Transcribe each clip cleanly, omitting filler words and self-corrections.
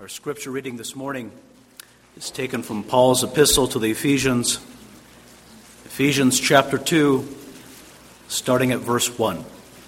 Our scripture reading this morning is taken from Paul's epistle to the Ephesians, Ephesians chapter 2, starting at verse 1.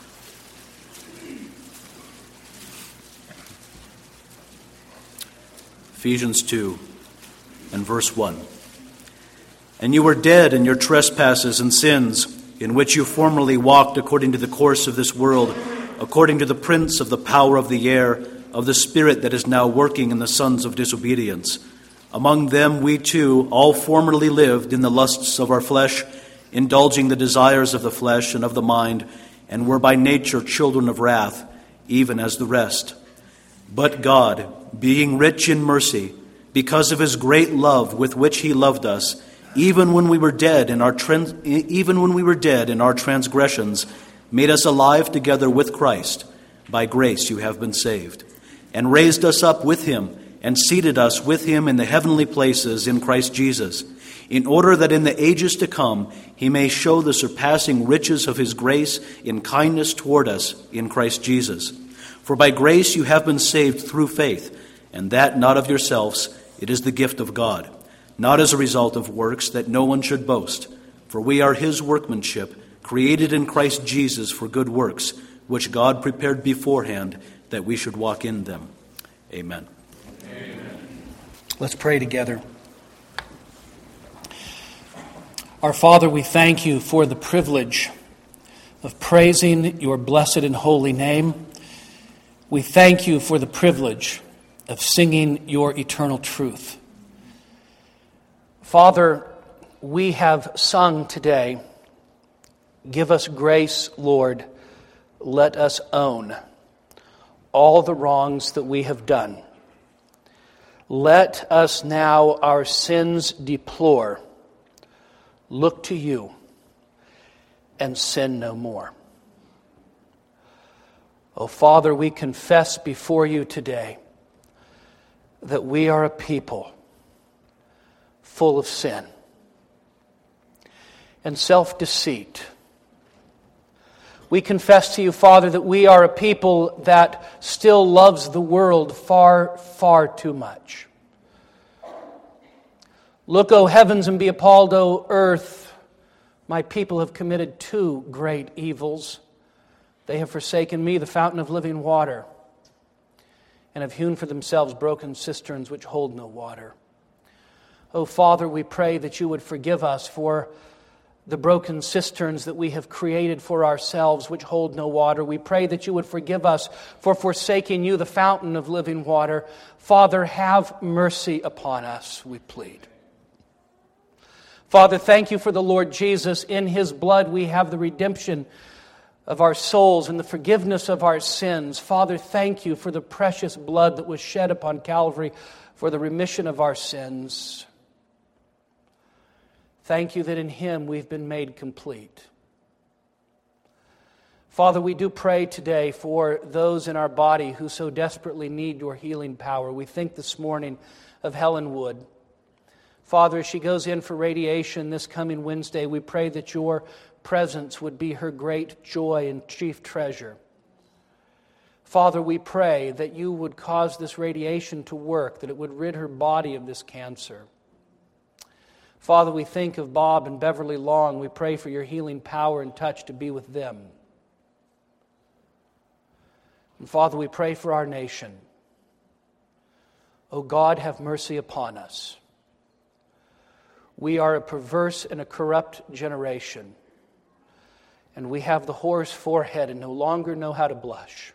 Ephesians 2 and verse 1. And you were dead in your trespasses and sins, in which you formerly walked according to the course of this world, according to the prince of the power of the air, of the spirit that is now working in the sons of disobedience. Among them we too all formerly lived in the lusts of our flesh, indulging the desires of the flesh and of the mind, and were by nature children of wrath, even as the rest. But God, being rich in mercy, because of his great love with which he loved us, even when we were dead in our transgressions, made us alive together with Christ. By grace you have been saved, and raised us up with him, and seated us with him in the heavenly places in Christ Jesus, in order that in the ages to come he may show the surpassing riches of his grace in kindness toward us in Christ Jesus. For by grace you have been saved through faith, and that not of yourselves, it is the gift of God, not as a result of works, that no one should boast. For we are his workmanship, created in Christ Jesus for good works, which God prepared beforehand that we should walk in them. Amen. Amen. Let's pray together. Our Father, we thank you for the privilege of praising your blessed and holy name. We thank you for the privilege of singing your eternal truth. Father, we have sung today, give us grace, Lord, let us own all the wrongs that we have done. Let us now our sins deplore, look to you, and sin no more. Oh, Father, we confess before you today that we are a people full of sin and self-deceit. We confess to you, Father, that we are a people that still loves the world far, far too much. Look, O heavens, and be appalled, O earth. My people have committed two great evils. They have forsaken me, the fountain of living water, and have hewn for themselves broken cisterns which hold no water. O Father, we pray that you would forgive us for the broken cisterns that we have created for ourselves which hold no water. We pray that you would forgive us for forsaking you, the fountain of living water. Father, have mercy upon us, we plead. Father, thank you for the Lord Jesus. In his blood we have the redemption of our souls and the forgiveness of our sins. Father, thank you for the precious blood that was shed upon Calvary for the remission of our sins. Thank you that in him we've been made complete. Father, we do pray today for those in our body who so desperately need your healing power. We think this morning of Helen Wood. Father, as she goes in for radiation this coming Wednesday, we pray that your presence would be her great joy and chief treasure. Father, we pray that you would cause this radiation to work, that it would rid her body of this cancer. Father, we think of Bob and Beverly Long. We pray for your healing power and touch to be with them. And Father, we pray for our nation. O God, have mercy upon us. We are a perverse and a corrupt generation, and we have the whore's forehead and no longer know how to blush.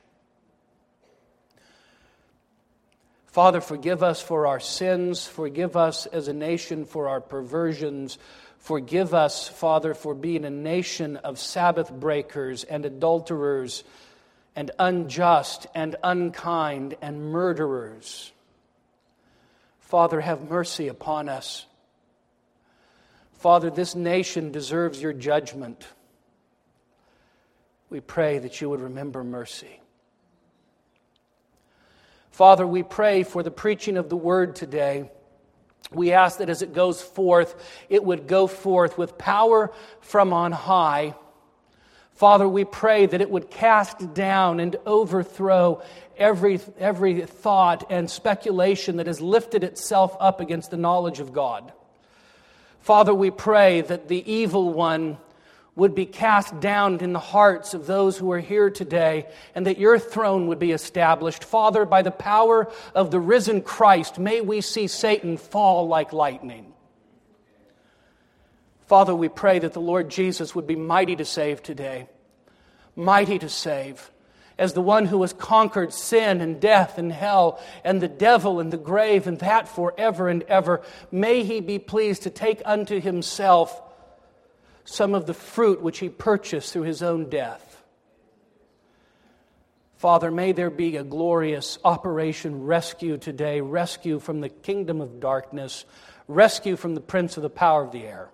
Father, forgive us for our sins. Forgive us as a nation for our perversions. Forgive us, Father, for being a nation of Sabbath breakers and adulterers and unjust and unkind and murderers. Father, have mercy upon us. Father, this nation deserves your judgment. We pray that you would remember mercy. Father, we pray for the preaching of the word today. We ask that as it goes forth, it would go forth with power from on high. Father, we pray that it would cast down and overthrow every thought and speculation that has lifted itself up against the knowledge of God. Father, we pray that the evil one would be cast down in the hearts of those who are here today, and that your throne would be established. Father, by the power of the risen Christ, may we see Satan fall like lightning. Father, we pray that the Lord Jesus would be mighty to save today. Mighty to save. As the one who has conquered sin and death and hell and the devil and the grave and that forever and ever, may He be pleased to take unto Himself some of the fruit which He purchased through His own death. Father, may there be a glorious operation rescue today, rescue from the kingdom of darkness, rescue from the prince of the power of the air.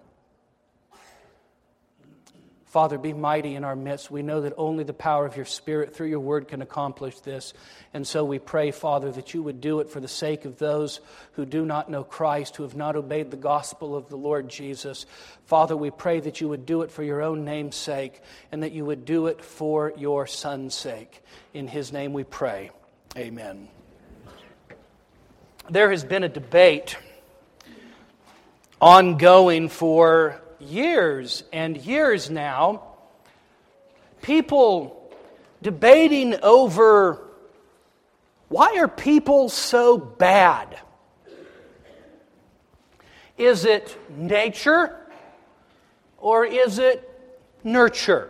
Father, be mighty in our midst. We know that only the power of your Spirit through your word can accomplish this. And so we pray, Father, that you would do it for the sake of those who do not know Christ, who have not obeyed the gospel of the Lord Jesus. Father, we pray that you would do it for your own name's sake, and that you would do it for your Son's sake. In His name we pray. Amen. There has been a debate ongoing for years and years now, people debating over why are people so bad? Is it nature or is it nurture?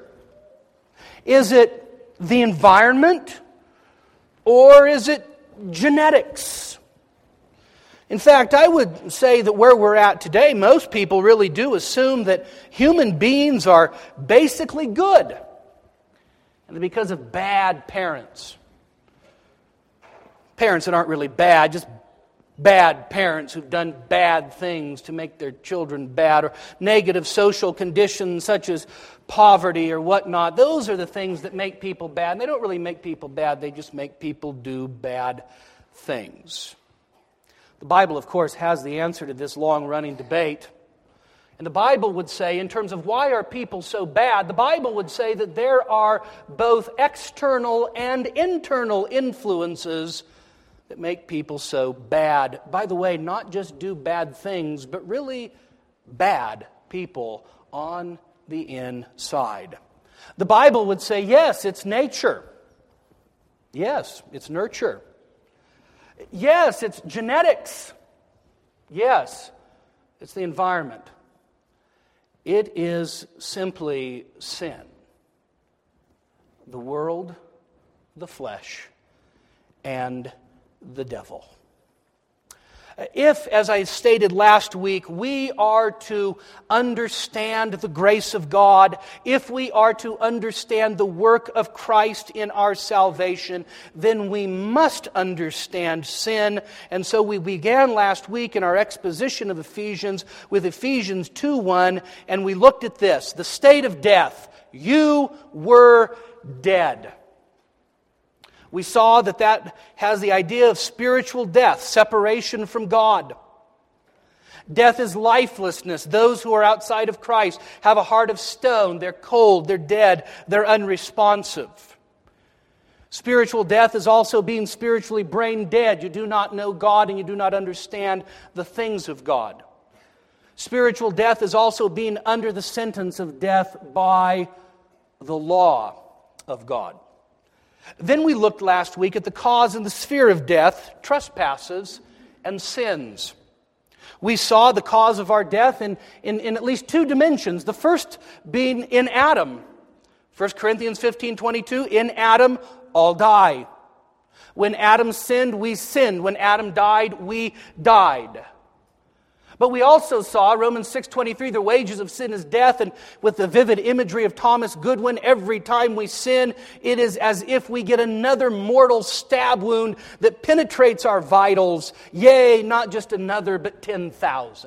Is it the environment or is it genetics? In fact, I would say that where we're at today, most people really do assume that human beings are basically good. And because of bad parents. Parents that aren't really bad, just bad parents who've done bad things to make their children bad, or negative social conditions such as poverty or whatnot. Those are the things that make people bad. And they don't really make people bad, they just make people do bad things. The Bible, of course, has the answer to this long-running debate. And the Bible would say, in terms of why are people so bad, the Bible would say that there are both external and internal influences that make people so bad. By the way, not just do bad things, but really bad people on the inside. The Bible would say, yes, it's nature. Yes, it's nurture. Yes, it's genetics. Yes, it's the environment. It is simply sin. The world, the flesh, and the devil. If, as I stated last week, we are to understand the grace of God, if we are to understand the work of Christ in our salvation, then we must understand sin. And so we began last week in our exposition of Ephesians with Ephesians 2:1, and we looked at this, the state of death. You were dead. We saw that has the idea of spiritual death, separation from God. Death is lifelessness. Those who are outside of Christ have a heart of stone. They're cold, they're dead, they're unresponsive. Spiritual death is also being spiritually brain dead. You do not know God and you do not understand the things of God. Spiritual death is also being under the sentence of death by the law of God. Then we looked last week at the cause and the sphere of death, trespasses and sins. We saw the cause of our death in at least two dimensions. The first being in Adam. 1 Corinthians 15:22, in Adam all die. When Adam sinned, we sinned. When Adam died, we died. But we also saw Romans 6:23, the wages of sin is death, and with the vivid imagery of Thomas Goodwin, every time we sin, it is as if we get another mortal stab wound that penetrates our vitals. Yea, not just another, but 10,000.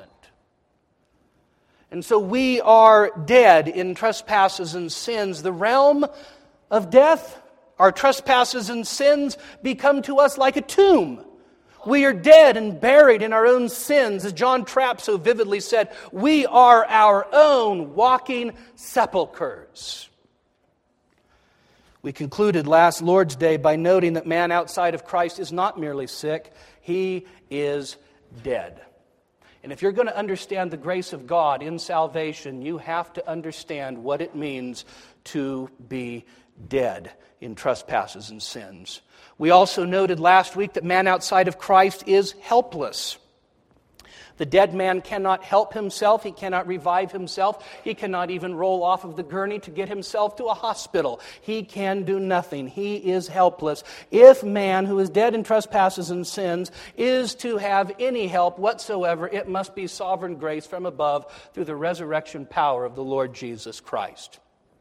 And so we are dead in trespasses and sins. The realm of death, our trespasses and sins become to us like a tomb. We are dead and buried in our own sins. As John Trapp so vividly said, we are our own walking sepulchres. We concluded last Lord's Day by noting that man outside of Christ is not merely sick, he is dead. And if you're going to understand the grace of God in salvation, you have to understand what it means to be dead in trespasses and sins. We also noted last week that man outside of Christ is helpless. The dead man cannot help himself. He cannot revive himself. He cannot even roll off of the gurney to get himself to a hospital. He can do nothing. He is helpless. If man who is dead in trespasses and sins is to have any help whatsoever, it must be sovereign grace from above through the resurrection power of the Lord Jesus Christ.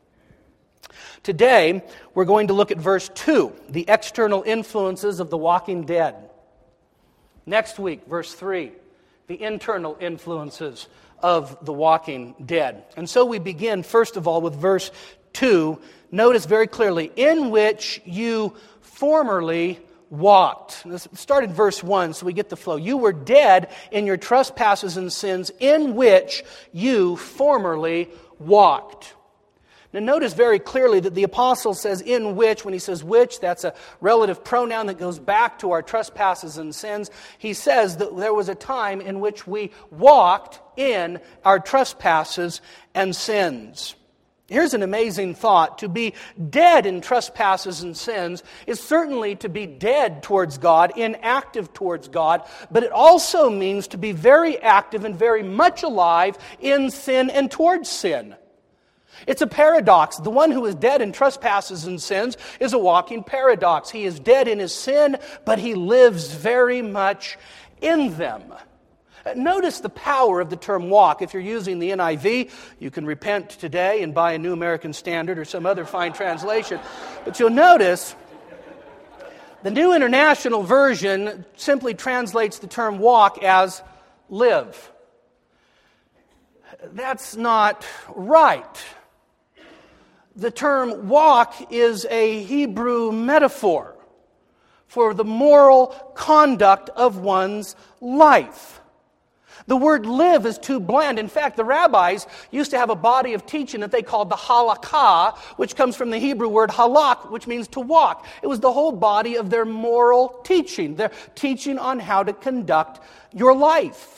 Today, we're going to look at verse 2, the external influences of the walking dead. Next week, verse 3, the internal influences of the walking dead. And so we begin, first of all, with verse 2. Notice very clearly, in which you formerly walked. Let's start in verse 1 so we get the flow. You were dead in your trespasses and sins in which you formerly walked. Now notice very clearly that the apostle says in which. When he says which, that's a relative pronoun that goes back to our trespasses and sins. He says that there was a time in which we walked in our trespasses and sins. Here's an amazing thought. To be dead in trespasses and sins is certainly to be dead towards God, inactive towards God, but it also means to be very active and very much alive in sin and towards sin. It's a paradox. The one who is dead in trespasses and sins is a walking paradox. He is dead in his sin, but he lives very much in them. Notice the power of the term walk. If you're using the NIV, you can repent today and buy a New American Standard or some other fine translation. But you'll notice the New International Version simply translates the term walk as live. That's not right. The term walk is a Hebrew metaphor for the moral conduct of one's life. The word live is too bland. In fact, the rabbis used to have a body of teaching that they called the halakha, which comes from the Hebrew word halak, which means to walk. It was the whole body of their moral teaching, their teaching on how to conduct your life.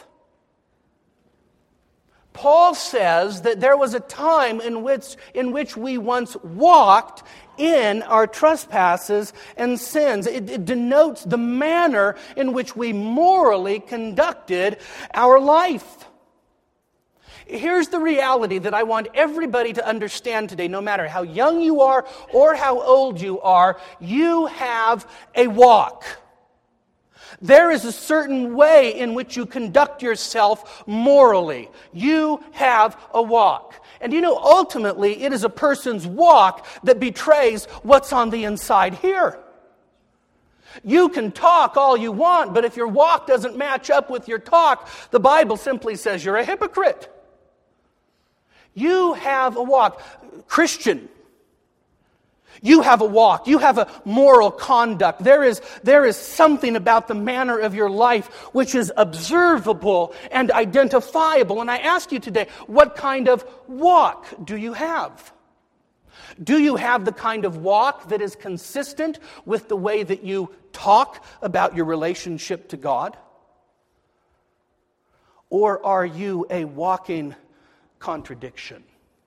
Paul says that there was a time in which we once walked in our trespasses and sins. It denotes the manner in which we morally conducted our life. Here's the reality that I want everybody to understand today, no matter how young you are or how old you are, you have a walk. There is a certain way in which you conduct yourself morally. You have a walk. And you know, ultimately, it is a person's walk that betrays what's on the inside here. You can talk all you want, but if your walk doesn't match up with your talk, the Bible simply says you're a hypocrite. You have a walk. Christian, you have a walk. You have a moral conduct. There is something about the manner of your life which is observable and identifiable. And I ask you today, what kind of walk do you have? Do you have the kind of walk that is consistent with the way that you talk about your relationship to God? Or are you a walking contradiction?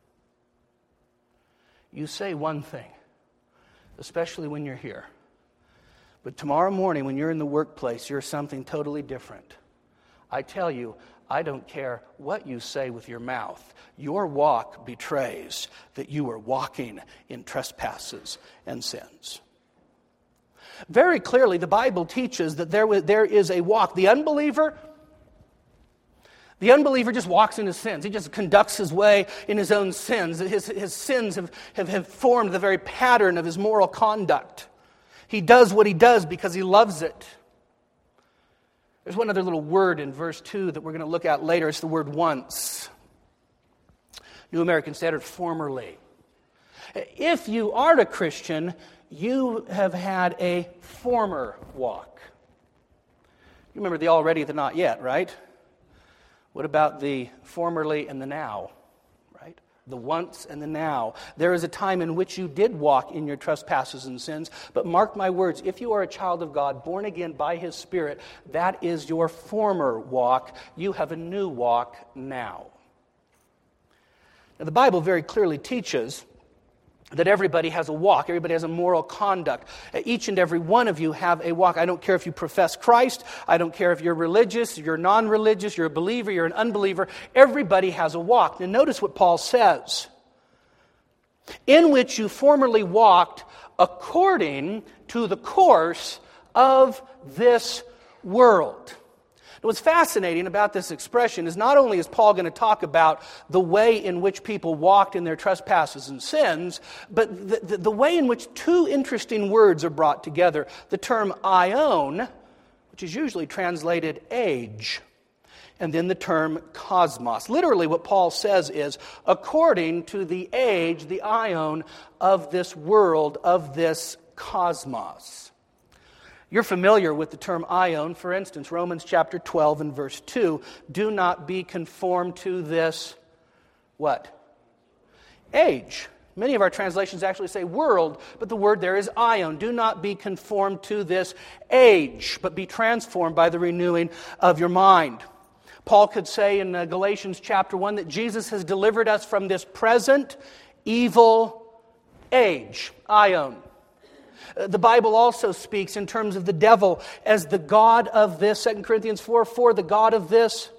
You say one thing, especially when you're here. But tomorrow morning, when you're in the workplace, you're something totally different. I tell you, I don't care what you say with your mouth. Your walk betrays that you are walking in trespasses and sins. Very clearly, the Bible teaches that there is a walk. The unbeliever just walks in his sins. He just conducts his way in his own sins. His sins have formed the very pattern of his moral conduct. He does what he does because he loves it. There's one other little word in verse 2 that we're going to look at later. It's the word once. New American Standard, formerly. If you are a Christian, you have had a former walk. You remember the already, the not yet, right? What about the formerly and the now, right? the once and the now. There is a time in which you did walk in your trespasses and sins, but mark my words, if you are a child of God, born again by His Spirit, that is your former walk. You have a new walk now. Now, the Bible very clearly teaches that everybody has a walk. Everybody has a moral conduct. Each and every one of you have a walk. I don't care if you profess Christ. I don't care if you're religious, you're non-religious, you're a believer, you're an unbeliever. Everybody has a walk. Now notice what Paul says. In which you formerly walked according to the course of this world. What's fascinating about this expression is not only is Paul going to talk about the way in which people walked in their trespasses and sins, but the way in which two interesting words are brought together. The term aion, which is usually translated age, and then the term cosmos. Literally what Paul says is, according to the age, the aion of this world, of this cosmos. You're familiar with the term aion. For instance, Romans chapter 12 and verse 2. Do not be conformed to this, what? Age. Many of our translations actually say world, but the word there is aion. Do not be conformed to this age, but be transformed by the renewing of your mind. Paul could say in Galatians chapter 1 that Jesus has delivered us from this present evil age, aion. The Bible also speaks in terms of the devil as the god of this, 2 Corinthians 4:4, the god of this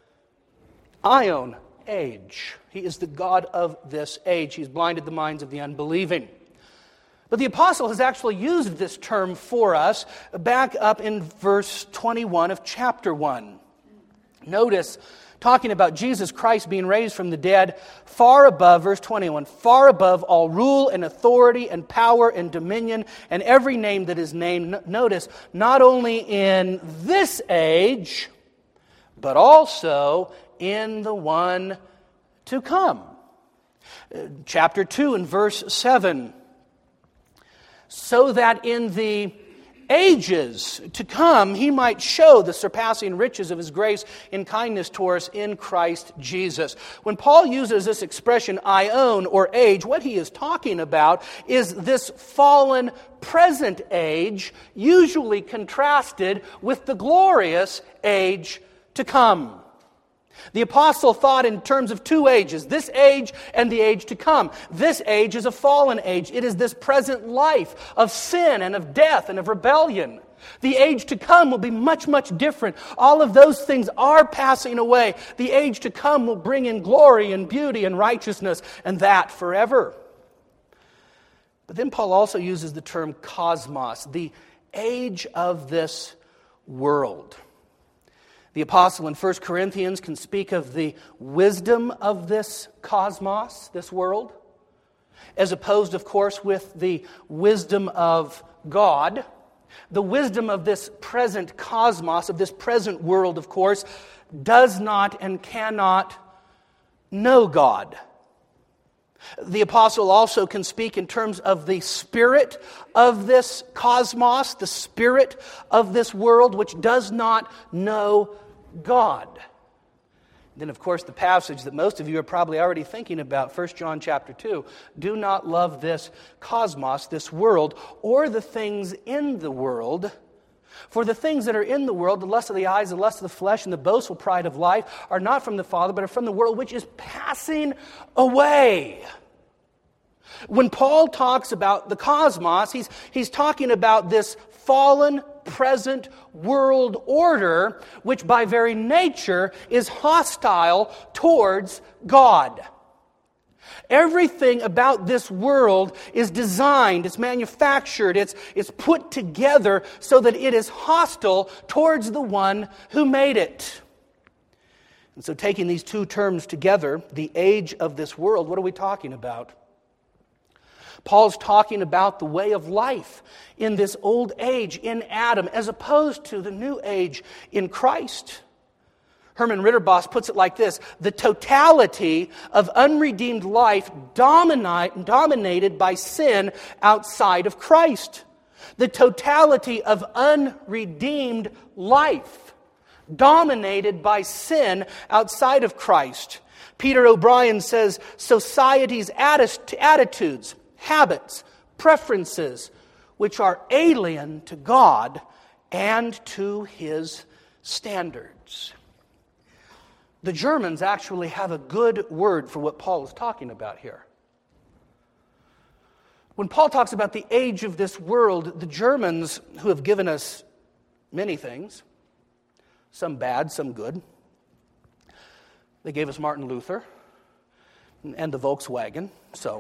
aion, age. He is the god of this age. He's blinded the minds of the unbelieving. But the apostle has actually used this term for us back up in verse 21 of chapter 1. Notice, talking about Jesus Christ being raised from the dead, far above, verse 21, far above all rule and authority and power and dominion and every name that is named. Notice, not only in this age, but also in the one to come. Chapter 2 and verse 7, so that in the ages to come, He might show the surpassing riches of His grace in kindness toward us in Christ Jesus. When Paul uses this expression, aion, or age, what he is talking about is this fallen present age, usually contrasted with the glorious age to come. The apostle thought in terms of two ages, this age and the age to come. This age is a fallen age. It is this present life of sin and of death and of rebellion. The age to come will be much, much different. All of those things are passing away. The age to come will bring in glory and beauty and righteousness, and that forever. But then Paul also uses the term cosmos, the age of this world. The apostle in 1 Corinthians can speak of the wisdom of this cosmos, this world, as opposed, of course, with the wisdom of God. The wisdom of this present cosmos, of this present world, of course, does not and cannot know God. The apostle also can speak in terms of the spirit of this cosmos, the spirit of this world, which does not know God. Then, of course, the passage that most of you are probably already thinking about, 1 John chapter 2, do not love this cosmos, this world, or the things in the world. For the things that are in the world, the lust of the eyes, the lust of the flesh, and the boastful pride of life, are not from the Father, but are from the world, which is passing away. When Paul talks about the cosmos, he's talking about this fallen, present world order, which by very nature is hostile towards God. Everything about this world is designed, it's manufactured, it's put together so that it is hostile towards the one who made it. And so taking these two terms together, the age of this world, what are we talking about? Paul's talking about the way of life in this old age in Adam as opposed to the new age in Christ. Herman Ritterboss puts it like this: the totality of unredeemed life dominated by sin outside of Christ. The totality of unredeemed life dominated by sin outside of Christ. Peter O'Brien says, society's attitudes, habits, preferences, which are alien to God and to His standards. The Germans actually have a good word for what Paul is talking about here. When Paul talks about the age of this world, the Germans, who have given us many things, some bad, some good. They gave us Martin Luther and the Volkswagen, so.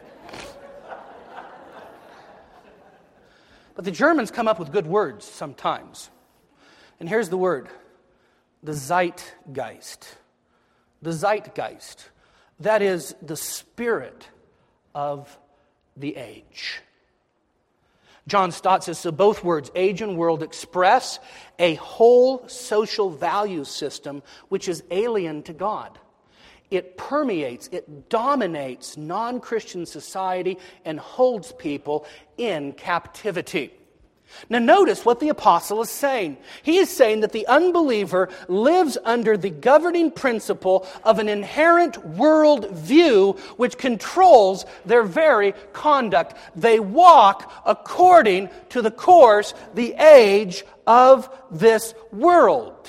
But the Germans come up with good words sometimes. And here's the word, the Zeitgeist. The Zeitgeist. That is the spirit of the age. John Stott says, so both words, age and world, express a whole social value system which is alien to God. It permeates, it dominates non-Christian society and holds people in captivity. Now notice what the apostle is saying. He is saying that the unbeliever lives under the governing principle of an inherent world view which controls their very conduct. They walk according to the course, the age of this world.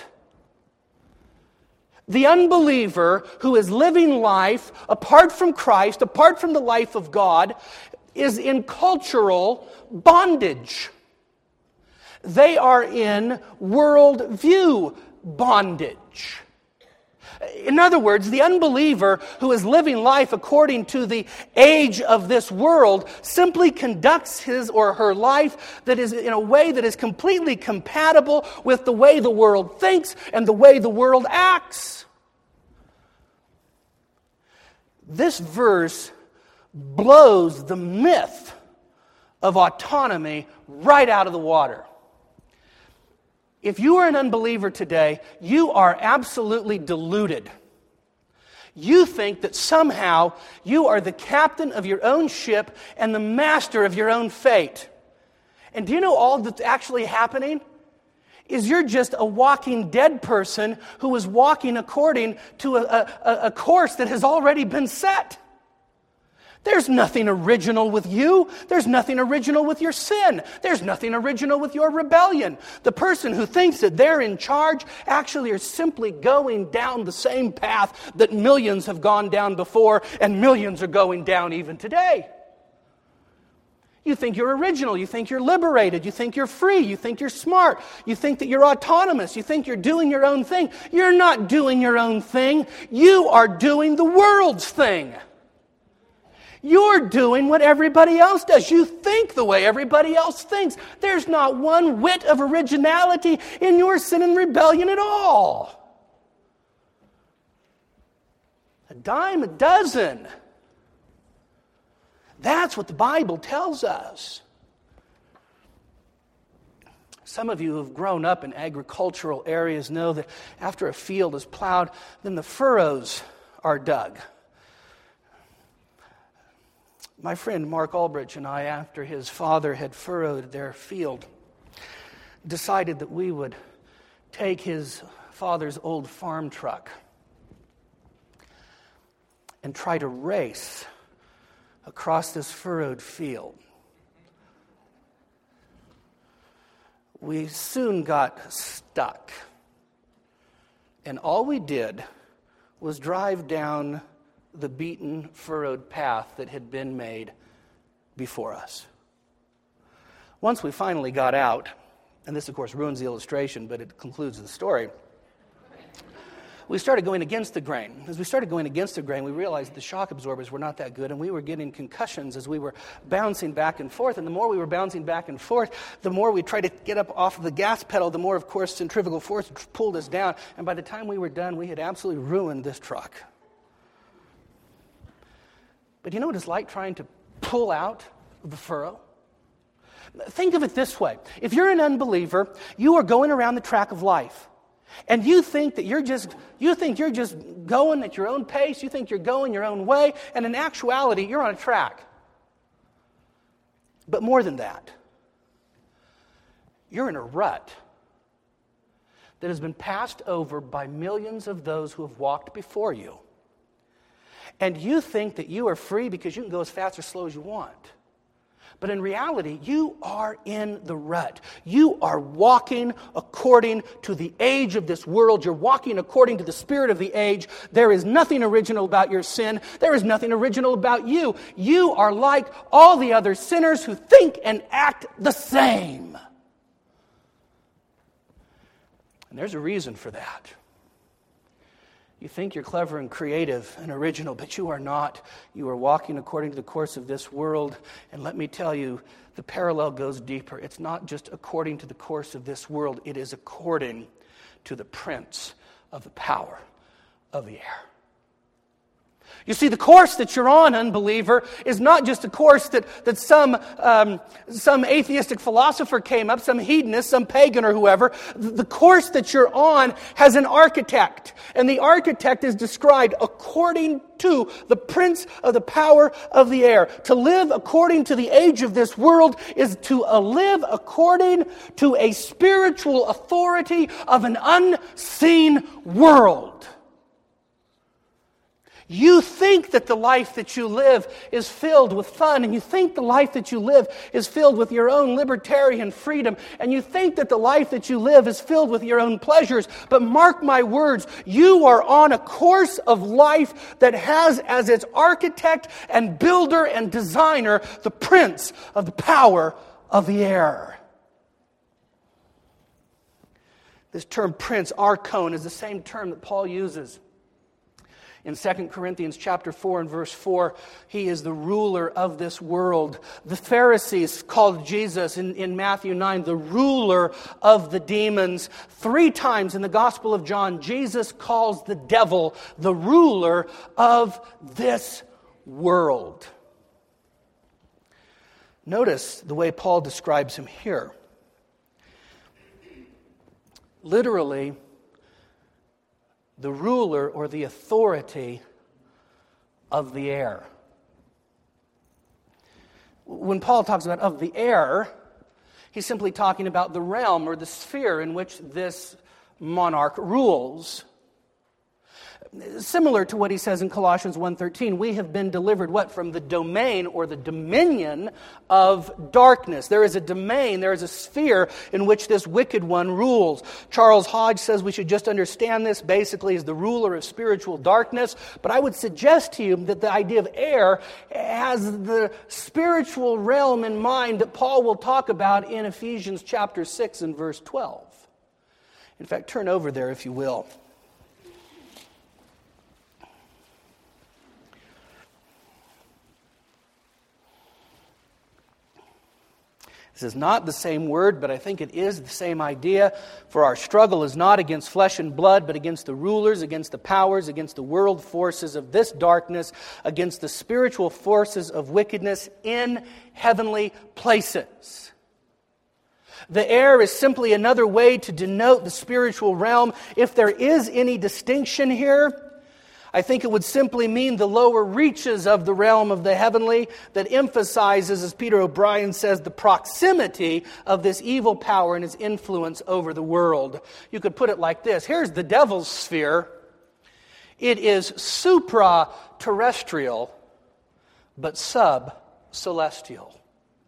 The unbeliever who is living life apart from Christ, apart from the life of God, is in cultural bondage. They are in worldview bondage. In other words, the unbeliever who is living life according to the age of this world simply conducts his or her life that is in a way that is completely compatible with the way the world thinks and the way the world acts. This verse blows the myth of autonomy right out of the water. If you are an unbeliever today, you are absolutely deluded. You think that somehow you are the captain of your own ship and the master of your own fate. And do you know all that's actually happening? Is you're just a walking dead person who is walking according to a course that has already been set. There's nothing original with you. There's nothing original with your sin. There's nothing original with your rebellion. The person who thinks that they're in charge actually are simply going down the same path that millions have gone down before and millions are going down even today. You think you're original. You think you're liberated. You think you're free. You think you're smart. You think that you're autonomous. You think you're doing your own thing. You're not doing your own thing. You are doing the world's thing. You're doing what everybody else does. You think the way everybody else thinks. There's not one whit of originality in your sin and rebellion at all. A dime a dozen. That's what the Bible tells us. Some of you who have grown up in agricultural areas know that after a field is plowed, then the furrows are dug. My friend Mark Ulbrich and I, after his father had furrowed their field, decided that we would take his father's old farm truck and try to race across this furrowed field. We soon got stuck, and all we did was drive down the beaten, furrowed path that had been made before us. Once we finally got out, and this of course ruins the illustration, but it concludes the story, we started going against the grain. As we started going against the grain, we realized the shock absorbers were not that good, and we were getting concussions as we were bouncing back and forth. And the more we were bouncing back and forth, the more we tried to get up off of the gas pedal, the more, of course, centrifugal force pulled us down. And by the time we were done, we had absolutely ruined this truck. But you know what it's like trying to pull out of the furrow? Think of it this way. If you're an unbeliever, you are going around the track of life. And you think that you're just going at your own pace, you think you're going your own way, and in actuality, you're on a track. But more than that, you're in a rut that has been passed over by millions of those who have walked before you. And you think that you are free because you can go as fast or slow as you want. But in reality, you are in the rut. You are walking according to the age of this world. You're walking according to the spirit of the age. There is nothing original about your sin. There is nothing original about you. You are like all the other sinners who think and act the same. And there's a reason for that. You think you're clever and creative and original, but you are not. You are walking according to the course of this world. And let me tell you, the parallel goes deeper. It's not just according to the course of this world. It is according to the prince of the power of the air. You see, the course that you're on, unbeliever, is not just a course that some atheistic philosopher came up, some hedonist, some pagan or whoever. The course that you're on has an architect, and the architect is described according to the prince of the power of the air. To live according to the age of this world is to live according to a spiritual authority of an unseen world. You think that the life that you live is filled with fun, and you think the life that you live is filled with your own libertarian freedom, and you think that the life that you live is filled with your own pleasures. But mark my words, you are on a course of life that has as its architect and builder and designer the prince of the power of the air. This term prince, archon, is the same term that Paul uses in 2 Corinthians chapter 4 and verse 4. He is the ruler of this world. The Pharisees called Jesus in Matthew 9 the ruler of the demons. 3 times in the Gospel of John, Jesus calls the devil the ruler of this world. Notice the way Paul describes him here. Literally, the ruler or the authority of the air. When Paul talks about of the air, he's simply talking about the realm or the sphere in which this monarch rules. Similar to what he says in Colossians 1:13, we have been delivered what? From the domain or the dominion of darkness. There is a domain, there is a sphere in which this wicked one rules. Charles Hodge says we should just understand this basically as the ruler of spiritual darkness. But I would suggest to you that the idea of air has the spiritual realm in mind that Paul will talk about in Ephesians chapter 6 and verse 12. In fact, turn over there if you will. This is not the same word, but I think it is the same idea. For our struggle is not against flesh and blood, but against the rulers, against the powers, against the world forces of this darkness, against the spiritual forces of wickedness in heavenly places. The air is simply another way to denote the spiritual realm. If there is any distinction here, I think it would simply mean the lower reaches of the realm of the heavenly that emphasizes, as Peter O'Brien says, the proximity of this evil power and its influence over the world. You could put it like this. Here's the devil's sphere. It is supra-terrestrial, but sub-celestial.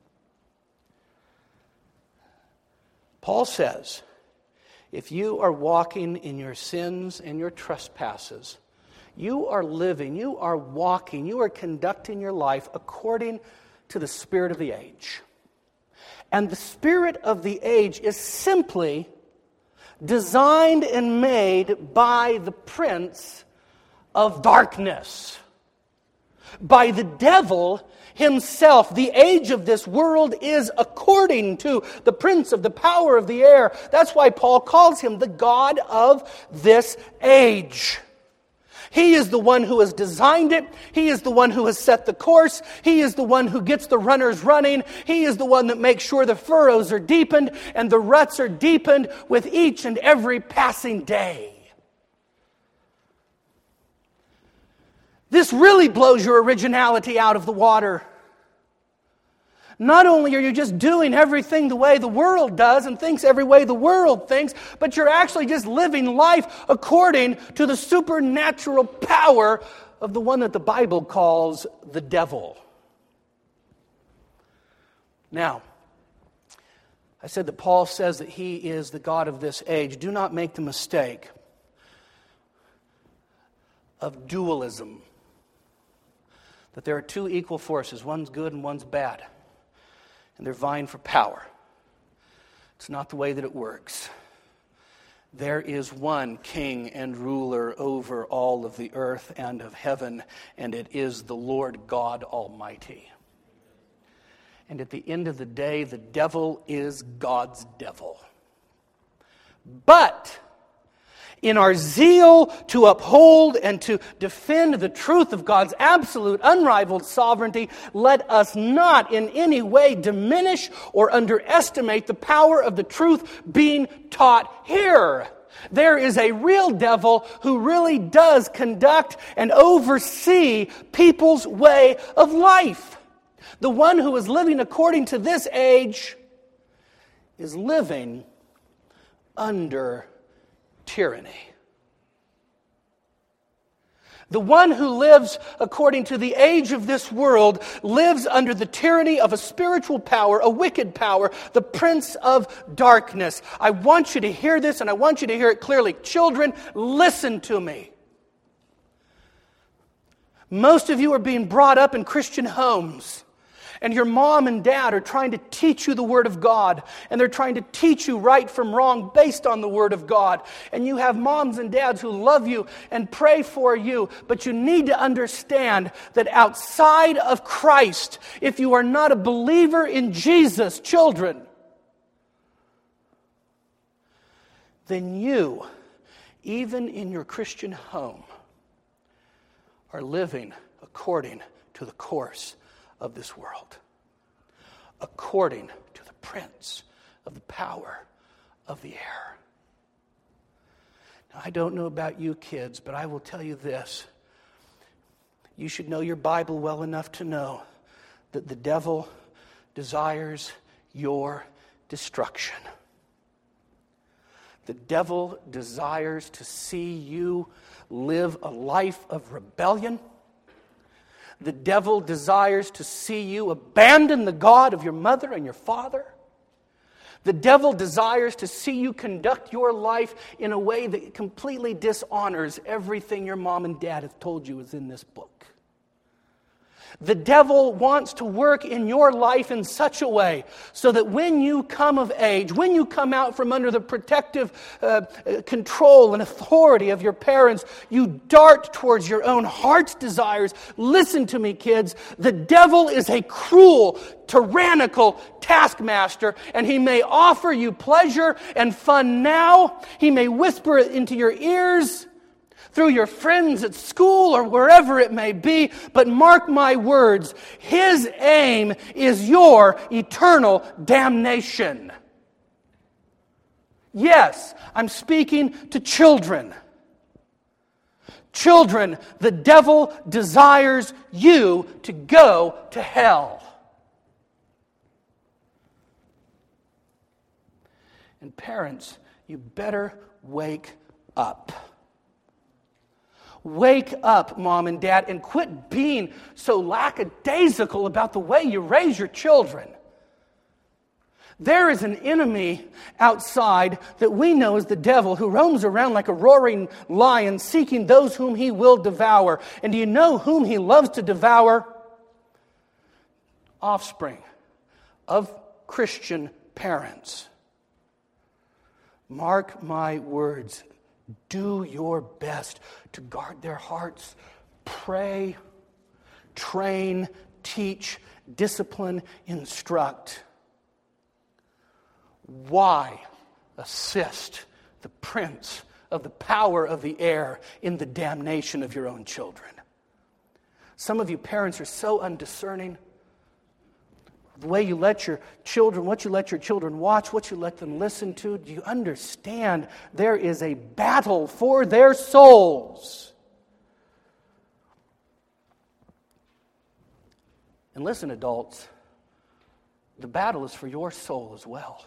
Paul says, if you are walking in your sins and your trespasses, you are living, you are walking, you are conducting your life according to the spirit of the age. And the spirit of the age is simply designed and made by the prince of darkness, by the devil himself. The age of this world is according to the prince of the power of the air. That's why Paul calls him the God of this age. He is the one who has designed it. He is the one who has set the course. He is the one who gets the runners running. He is the one that makes sure the furrows are deepened and the ruts are deepened with each and every passing day. This really blows your originality out of the water. Not only are you just doing everything the way the world does and thinks every way the world thinks, but you're actually just living life according to the supernatural power of the one that the Bible calls the devil. Now, I said that Paul says that he is the God of this age. Do not make the mistake of dualism. That there are two equal forces, one's good and one's bad. And they're vying for power. It's not the way that it works. There is one king and ruler over all of the earth and of heaven, and it is the Lord God Almighty. And at the end of the day, the devil is God's devil. But in our zeal to uphold and to defend the truth of God's absolute, unrivaled sovereignty, let us not in any way diminish or underestimate the power of the truth being taught here. There is a real devil who really does conduct and oversee people's way of life. The one who is living according to this age is living under tyranny. The one who lives according to the age of this world lives under the tyranny of a spiritual power, a wicked power, the prince of darkness. I want you to hear this, and I want you to hear it clearly. Children, listen to me. Most of you are being brought up in Christian homes. And your mom and dad are trying to teach you the Word of God. And they're trying to teach you right from wrong based on the Word of God. And you have moms and dads who love you and pray for you. But you need to understand that outside of Christ, if you are not a believer in Jesus, children, then you, even in your Christian home, are living according to the course of this world, according to the prince of the power of the air. Now, I don't know about you kids, but I will tell you this. You should know your Bible well enough to know that the devil desires your destruction. The devil desires to see you live a life of rebellion. The devil desires to see you abandon the God of your mother and your father. The devil desires to see you conduct your life in a way that completely dishonors everything your mom and dad have told you is in this book. The devil wants to work in your life in such a way so that when you come of age, when you come out from under the protective control and authority of your parents, you dart towards your own heart's desires. Listen to me, kids. The devil is a cruel, tyrannical taskmaster, and he may offer you pleasure and fun now. He may whisper it into your ears through your friends at school or wherever it may be. But mark my words, his aim is your eternal damnation. Yes, I'm speaking to children. Children, the devil desires you to go to hell. And parents, you better wake up. Wake up, mom and dad, and quit being so lackadaisical about the way you raise your children. There is an enemy outside that we know is the devil, who roams around like a roaring lion seeking those whom he will devour. And do you know whom he loves to devour? Offspring of Christian parents. Mark my words. Do your best to guard their hearts. Pray, train, teach, discipline, instruct. Why assist the prince of the power of the air in the damnation of your own children? Some of you parents are so undiscerning. The way you let your children, what you let your children watch, what you let them listen to, do you understand there is a battle for their souls? And listen, adults, the battle is for your soul as well.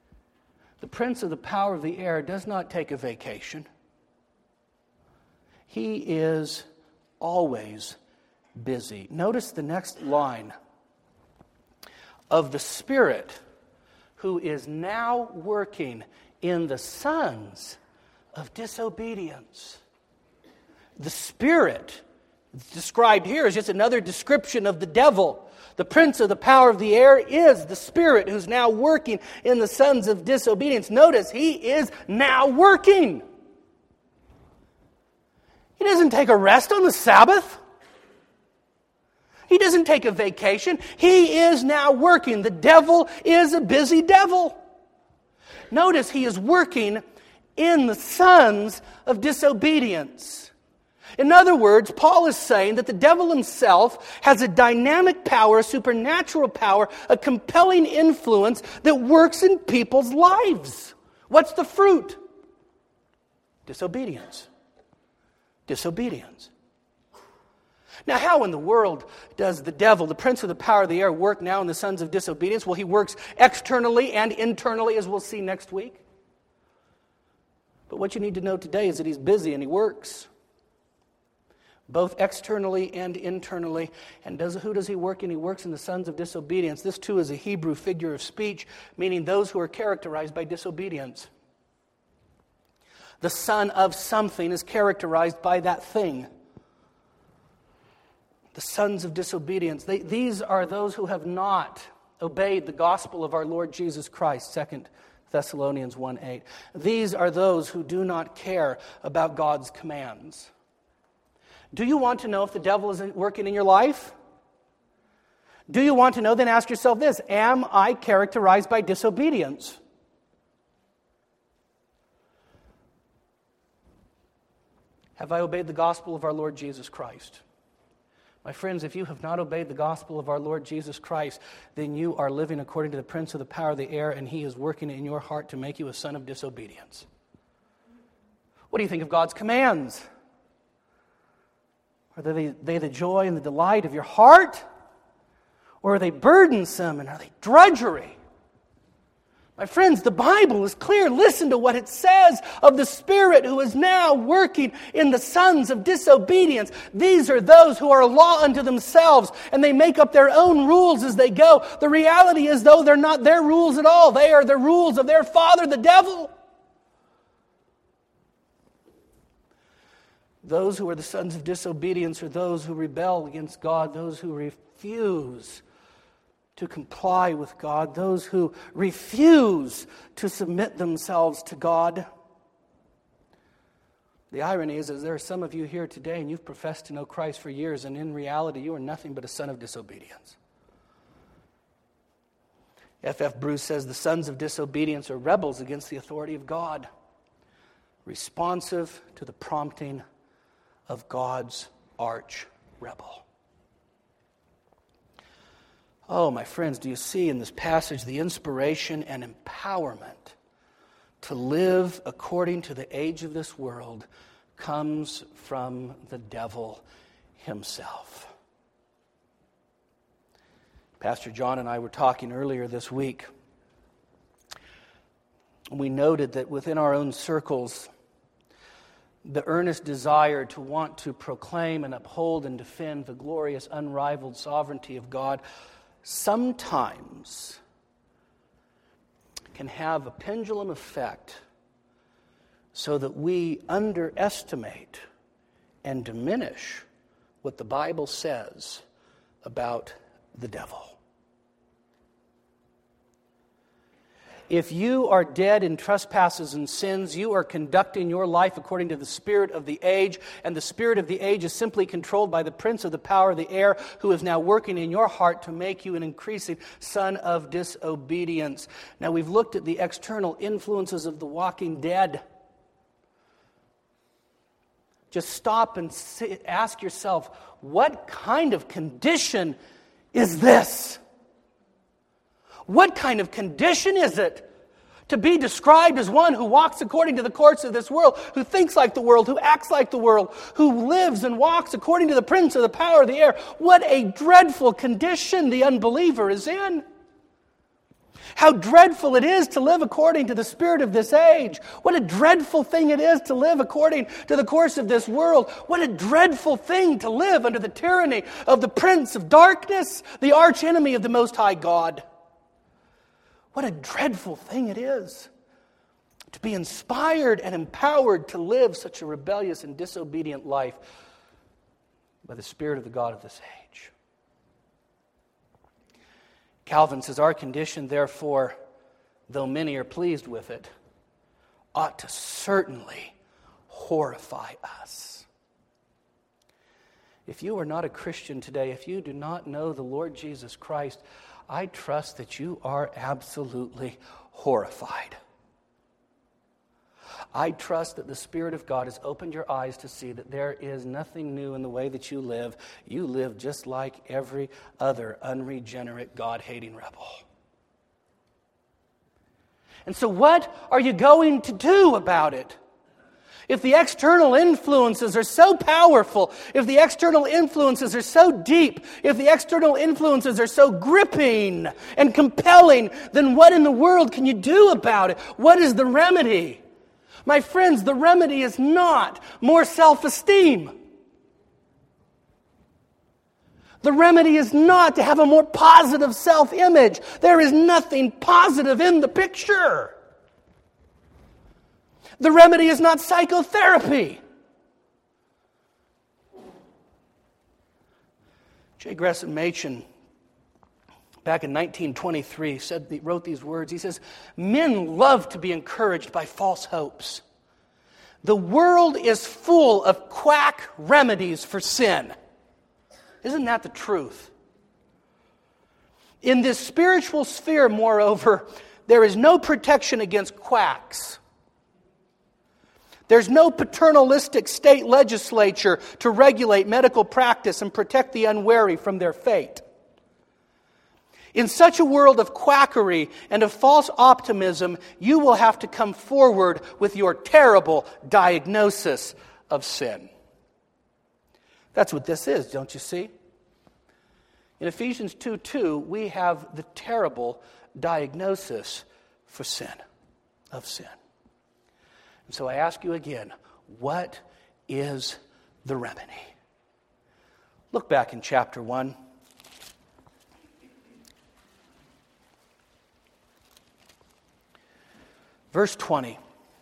The prince of the power of the air does not take a vacation. He is always busy. Notice the next line. Of the Spirit who is now working in the sons of disobedience. The Spirit described here is just another description of the devil. The prince of the power of the air is the Spirit who's now working in the sons of disobedience. Notice, he is now working. He doesn't take a rest on the Sabbath. He doesn't take a vacation. He is now working. The devil is a busy devil. Notice he is working in the sons of disobedience. In other words, Paul is saying that the devil himself has a dynamic power, a supernatural power, a compelling influence that works in people's lives. What's the fruit? Disobedience. Disobedience. Now, how in the world does the devil, the prince of the power of the air, work now in the sons of disobedience? Well, he works externally and internally, as we'll see next week. But what you need to know today is that he's busy and he works. Both externally and internally. And who does he work in? He works in the sons of disobedience. This too is a Hebrew figure of speech, meaning those who are characterized by disobedience. The son of something is characterized by that thing. The sons of disobedience. These are those who have not obeyed the gospel of our Lord Jesus Christ, 2 Thessalonians 1:8. These are those who do not care about God's commands. Do you want to know if the devil is working in your life? Do you want to know? Then ask yourself this: am I characterized by disobedience? Have I obeyed the gospel of our Lord Jesus Christ? My friends, if you have not obeyed the gospel of our Lord Jesus Christ, then you are living according to the prince of the power of the air, and he is working in your heart to make you a son of disobedience. What do you think of God's commands? Are they the joy and the delight of your heart? Or are they burdensome and are they drudgery? My friends, the Bible is clear. Listen to what it says of the Spirit who is now working in the sons of disobedience. These are those who are a law unto themselves, and they make up their own rules as they go. The reality is, though, they're not their rules at all. They are the rules of their father, the devil. Those who are the sons of disobedience are those who rebel against God, those who refuse to comply with God, those who refuse to submit themselves to God. The irony is there are some of you here today and you've professed to know Christ for years, and in reality you are nothing but a son of disobedience. F.F. Bruce says the sons of disobedience are rebels against the authority of God, responsive to the prompting of God's arch rebel. Oh, my friends, do you see in this passage the inspiration and empowerment to live according to the age of this world comes from the devil himself? Pastor John and I were talking earlier this week. We noted that within our own circles, the earnest desire to want to proclaim and uphold and defend the glorious, unrivaled sovereignty of God sometimes can have a pendulum effect so that we underestimate and diminish what the Bible says about the devil. If you are dead in trespasses and sins, you are conducting your life according to the spirit of the age, and the spirit of the age is simply controlled by the prince of the power of the air, who is now working in your heart to make you an increasing son of disobedience. Now, we've looked at the external influences of the walking dead. Just stop and ask yourself, what kind of condition is this? What kind of condition is it to be described as one who walks according to the course of this world, who thinks like the world, who acts like the world, who lives and walks according to the prince of the power of the air? What a dreadful condition the unbeliever is in. How dreadful it is to live according to the spirit of this age. What a dreadful thing it is to live according to the course of this world. What a dreadful thing to live under the tyranny of the prince of darkness, the archenemy of the Most High God. What a dreadful thing it is to be inspired and empowered to live such a rebellious and disobedient life by the Spirit of the God of this age. Calvin says, our condition, therefore, though many are pleased with it, ought to certainly horrify us. If you are not a Christian today, if you do not know the Lord Jesus Christ, I trust that you are absolutely horrified. I trust that the Spirit of God has opened your eyes to see that there is nothing new in the way that you live. You live just like every other unregenerate, God-hating rebel. And so what are you going to do about it? If the external influences are so powerful, if the external influences are so deep, if the external influences are so gripping and compelling, then what in the world can you do about it? What is the remedy? My friends, the remedy is not more self-esteem. The remedy is not to have a more positive self-image. There is nothing positive in the picture. The remedy is not psychotherapy. J. Gresham Machen, back in 1923, wrote these words. He says, men love to be encouraged by false hopes. The world is full of quack remedies for sin. Isn't that the truth? In this spiritual sphere, moreover, there is no protection against quacks. There's no paternalistic state legislature to regulate medical practice and protect the unwary from their fate. In such a world of quackery and of false optimism, you will have to come forward with your terrible diagnosis of sin. That's what this is, don't you see? In Ephesians 2:2, we have the terrible diagnosis for sin, of sin. And so I ask you again, what is the remedy? Look back in chapter 1. Verse 20.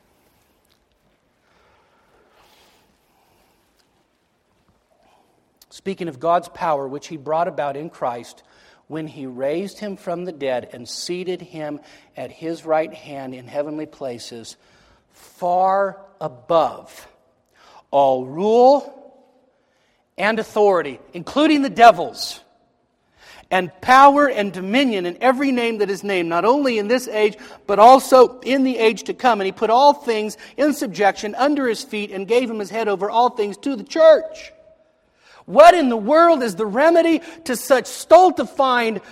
Speaking of God's power, which He brought about in Christ, when He raised Him from the dead and seated Him at His right hand in heavenly places, far above all rule and authority, including the devil's, and power and dominion in every name that is named, not only in this age, but also in the age to come. And He put all things in subjection under His feet and gave Him His head over all things to the church. What in the world is the remedy to such stultifying,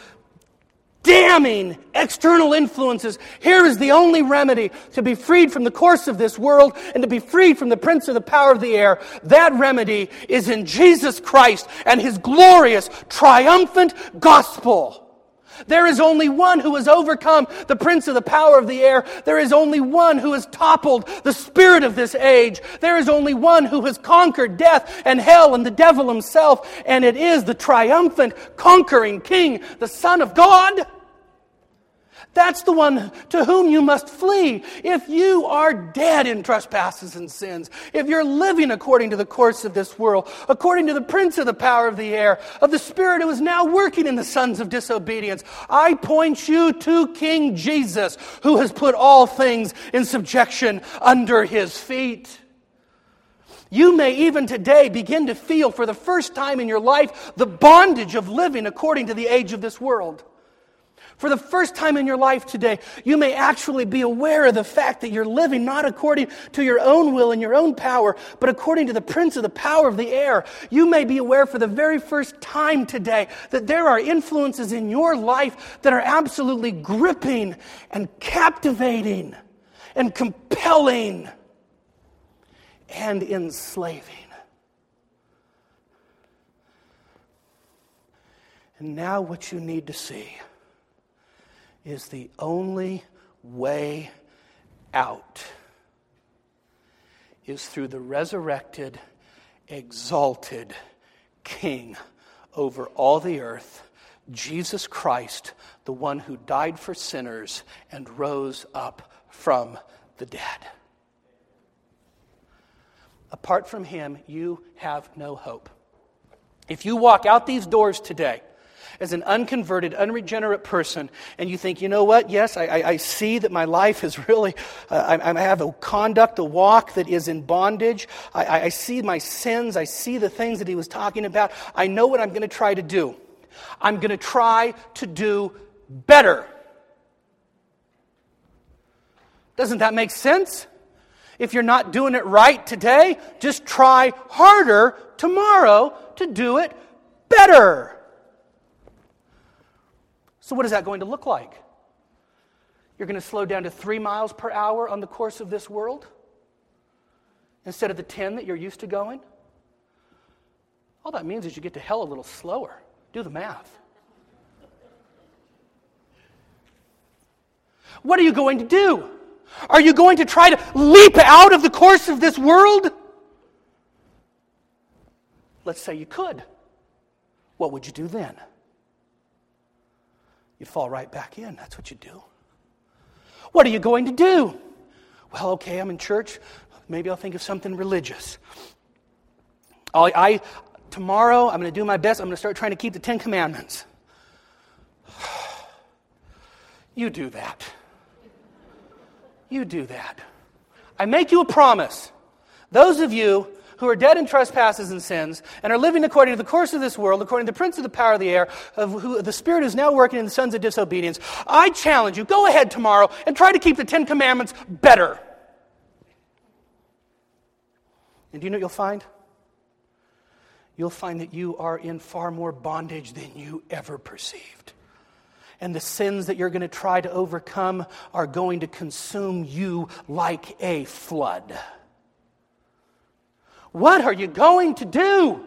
damning external influences? Here is the only remedy to be freed from the course of this world and to be freed from the prince of the power of the air. That remedy is in Jesus Christ and His glorious, triumphant gospel. There is only one who has overcome the prince of the power of the air. There is only one who has toppled the spirit of this age. There is only one who has conquered death and hell and the devil himself. And it is the triumphant, conquering King, the Son of God. That's the one to whom you must flee. If you are dead in trespasses and sins, if you're living according to the course of this world, according to the prince of the power of the air, of the spirit who is now working in the sons of disobedience, I point you to King Jesus, who has put all things in subjection under His feet. You may even today begin to feel for the first time in your life the bondage of living according to the age of this world. For the first time in your life today, you may actually be aware of the fact that you're living not according to your own will and your own power, but according to the prince of the power of the air. You may be aware for the very first time today that there are influences in your life that are absolutely gripping and captivating and compelling and enslaving. And now what you need to see is the only way out is through the resurrected, exalted King over all the earth, Jesus Christ, the one who died for sinners and rose up from the dead. Apart from him, you have no hope. If you walk out these doors today as an unconverted, unregenerate person, and you think, you know what, yes, I see that my life is really, I have a conduct, a walk that is in bondage. I see my sins. I see the things that he was talking about. I know what I'm going to try to do. I'm going to try to do better. Doesn't that make sense? If you're not doing it right today, just try harder tomorrow to do it better. So what is that going to look like? You're going to slow down to 3 miles per hour on the course of this world instead of the 10 that you're used to going? All that means is you get to hell a little slower. Do the math. What are you going to do? Are you going to try to leap out of the course of this world? Let's say you could. What would you do then? You'd fall right back in. That's what you do. What are you going to do? Well, okay, I'm in church. Maybe I'll think of something religious. Tomorrow, I'm going to do my best. I'm going to start trying to keep the 10 Commandments. You do that. You do that. I make you a promise. Those of you who are dead in trespasses and sins and are living according to the course of this world, according to the prince of the power of the air, of who the Spirit is now working in the sons of disobedience, I challenge you, go ahead tomorrow and try to keep the 10 Commandments better. And do you know what you'll find? You'll find that you are in far more bondage than you ever perceived. And the sins that you're going to try to overcome are going to consume you like a flood. What are you going to do?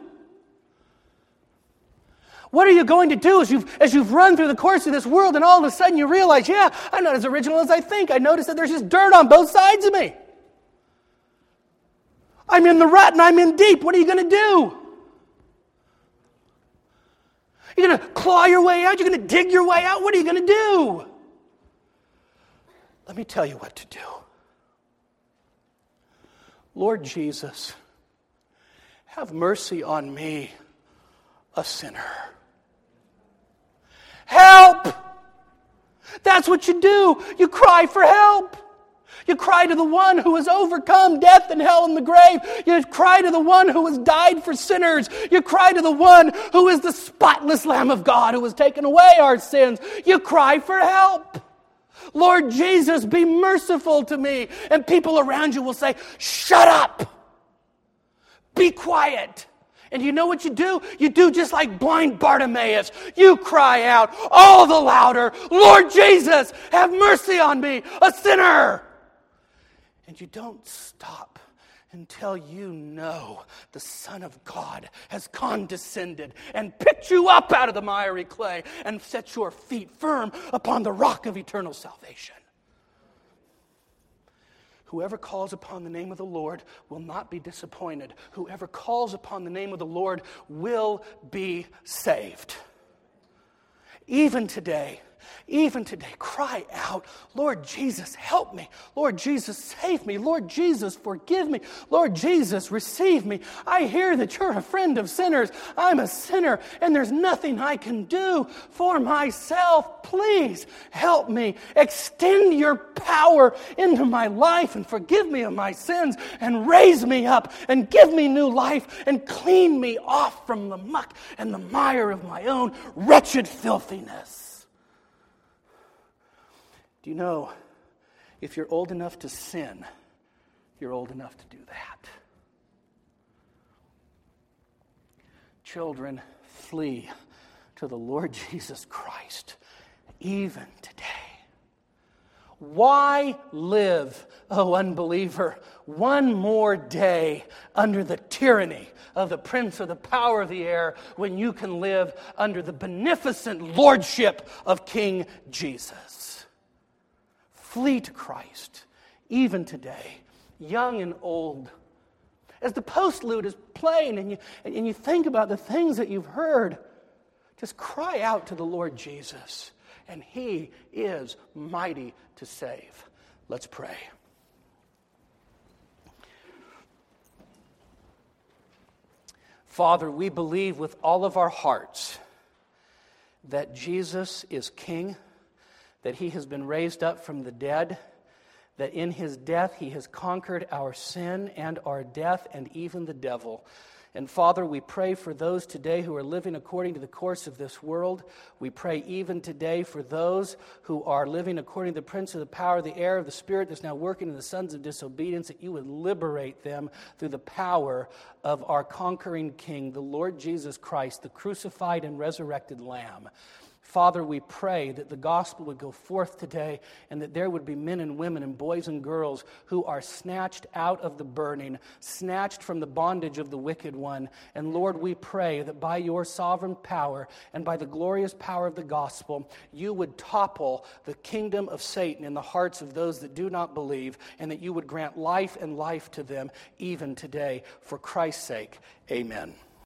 What are you going to do as you've run through the course of this world and all of a sudden you realize, yeah, I'm not as original as I think. I notice that there's just dirt on both sides of me. I'm in the rut and I'm in deep. What are you going to do? You're going to claw your way out? You're going to dig your way out? What are you going to do? Let me tell you what to do. Lord Jesus, have mercy on me, a sinner. Help! That's what you do. You cry for help. You cry to the one who has overcome death and hell and the grave. You cry to the one who has died for sinners. You cry to the one who is the spotless Lamb of God who has taken away our sins. You cry for help. Lord Jesus, be merciful to me. And people around you will say, shut up. Be quiet. And you know what you do? You do just like blind Bartimaeus. You cry out all the louder, Lord Jesus, have mercy on me, a sinner. And you don't stop until you know the Son of God has condescended and picked you up out of the miry clay and set your feet firm upon the rock of eternal salvation. Whoever calls upon the name of the Lord will not be disappointed. Whoever calls upon the name of the Lord will be saved. Even today, cry out, Lord Jesus, help me. Lord Jesus, save me. Lord Jesus, forgive me. Lord Jesus, receive me. I hear that you're a friend of sinners. I'm a sinner, and there's nothing I can do for myself. Please help me. Extend your power into my life and forgive me of my sins and raise me up and give me new life and clean me off from the muck and the mire of my own wretched filthiness. Do you know, if you're old enough to sin, you're old enough to do that. Children, flee to the Lord Jesus Christ, even today. Why live, O unbeliever, one more day under the tyranny of the prince of the power of the air when you can live under the beneficent lordship of King Jesus? Flee to Christ, even today, young and old. As the postlude is playing and you think about the things that you've heard, just cry out to the Lord Jesus, and He is mighty to save. Let's pray. Father, we believe with all of our hearts that Jesus is King, that He has been raised up from the dead, that in His death He has conquered our sin and our death and even the devil. And Father, we pray for those today who are living according to the course of this world. We pray even today for those who are living according to the prince of the power of the air, of the spirit that's now working in the sons of disobedience, that you would liberate them through the power of our conquering King, the Lord Jesus Christ, the crucified and resurrected Lamb. Father, we pray that the gospel would go forth today and that there would be men and women and boys and girls who are snatched out of the burning, snatched from the bondage of the wicked one. And Lord, we pray that by your sovereign power and by the glorious power of the gospel, you would topple the kingdom of Satan in the hearts of those that do not believe, and that you would grant life and life to them even today. For Christ's sake, amen.